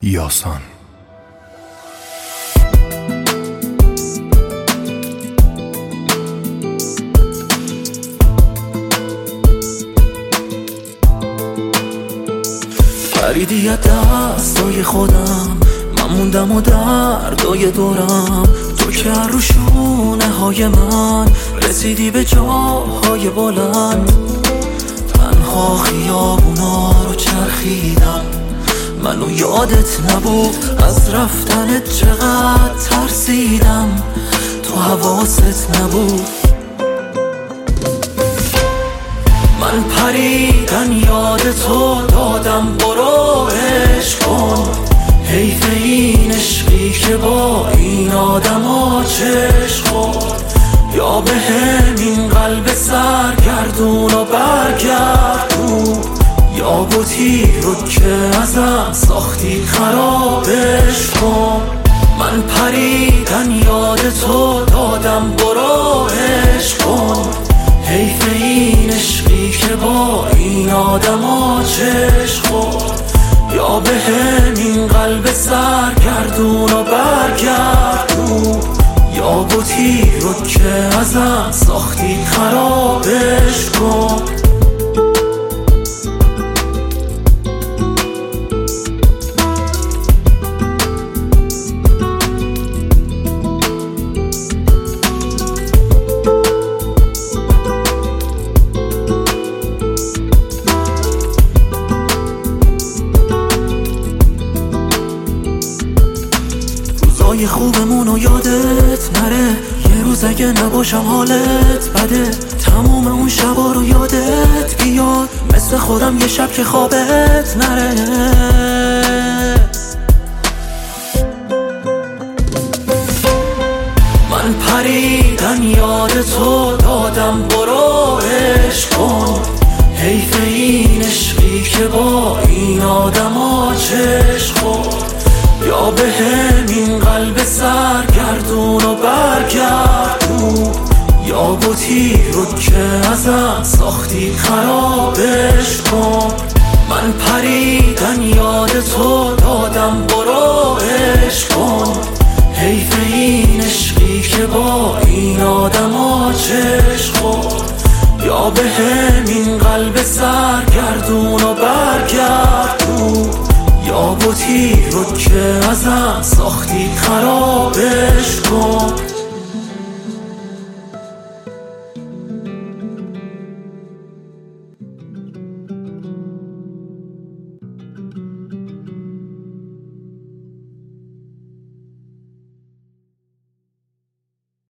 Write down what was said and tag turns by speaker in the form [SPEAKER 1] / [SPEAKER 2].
[SPEAKER 1] یاسان.
[SPEAKER 2] پریدی از دستای خودم، من موندم و دردای دورم. تو که رو شونه های من رسیدی به جاهای بلند. تنها خیابونا رو چرخیدم، منو یادت نبود. از رفتنت چقدر ترسیدم، تو حواست نبود. من پریدن یاد تو دادم، برو عشق کن. حیف این عشقی که با این آدم چشم خورد. یا به همین قلب سرگردون و برگردون، یا بوتی رو که ازم ساختی خرابش کن. من پریدن یاد تو دادم، برو عشق کن. حیف این عشقی که با این آدم چشم خورد. یا به همین قلب سرگردون و برگردون، یا بوتی رو که ازم ساختی خرابش کن. روزای خوبمونو یادت نره، یه روز اگه نباشم حالت بده. تموم اون شبا رو یادت بیاد، مثل خودم یه شب که خوابت نره. من پریدن یاد تو دادم، برو عشق کن. حیف این عشقی که با این آدم چشم خورد. یا به همین قلب سرگردون و برگردون، یا بوتی رو که ازم ساختی خرابش کن. من پریدن یاد تو دادم، برو عشق کن. حیف این عشقی که با این آدم چشم خورد. یا به همین قلب سرگردون و برگردون، یا بوتی رو که ازم ساختی خرابش کن.